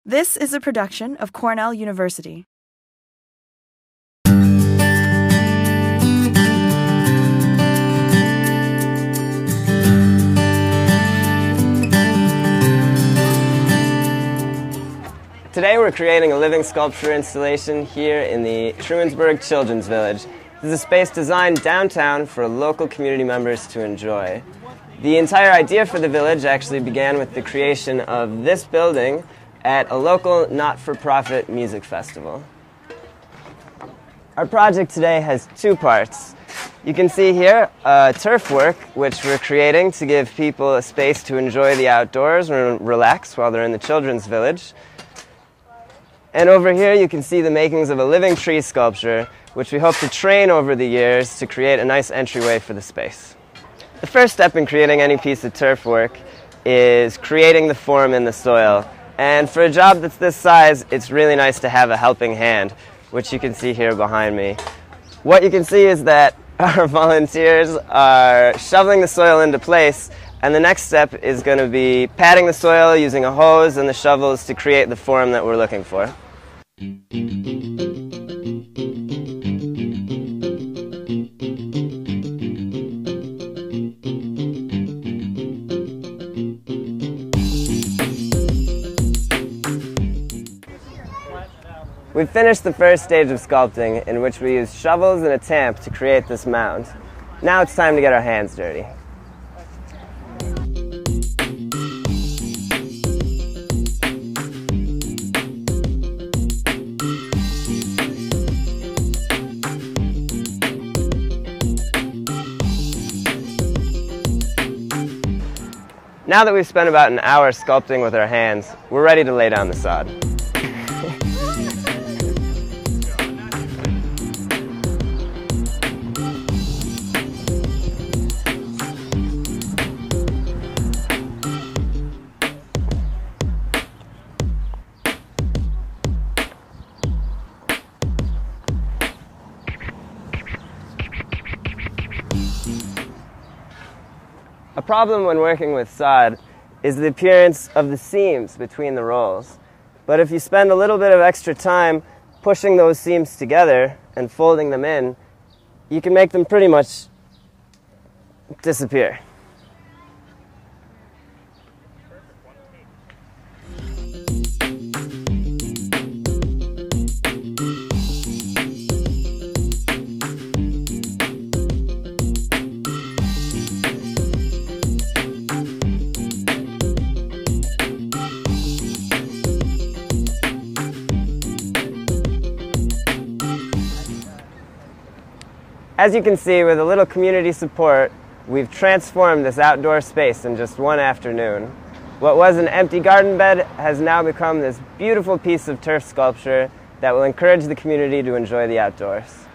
This is a production of Cornell University. Today we're creating a living sculpture installation here in the Trumansburg Children's Village. This is a space designed downtown for local community members to enjoy. The entire idea for the village actually began with the creation of this building at a local not-for-profit music festival. Our project today has two parts. You can see here turf work, which we're creating to give people a space to enjoy the outdoors and relax while they're in the children's village. And over here you can see the makings of a living tree sculpture, which we hope to train over the years to create a nice entryway for the space. The first step in creating any piece of turf work is creating the form in the soil. And for a job that's this size, it's really nice to have a helping hand, which you can see here behind me. What you can see is that our volunteers are shoveling the soil into place, and the next step is going to be patting the soil using a hose and the shovels to create the form that we're looking for. We've finished the first stage of sculpting, in which we used shovels and a tamp to create this mound. Now it's time to get our hands dirty. Now that we've spent about an hour sculpting with our hands, we're ready to lay down the sod. A problem when working with sod is the appearance of the seams between the rolls. But if you spend a little bit of extra time pushing those seams together and folding them in, you can make them pretty much disappear. As you can see, with a little community support, we've transformed this outdoor space in just one afternoon. What was an empty garden bed has now become this beautiful piece of turf sculpture that will encourage the community to enjoy the outdoors.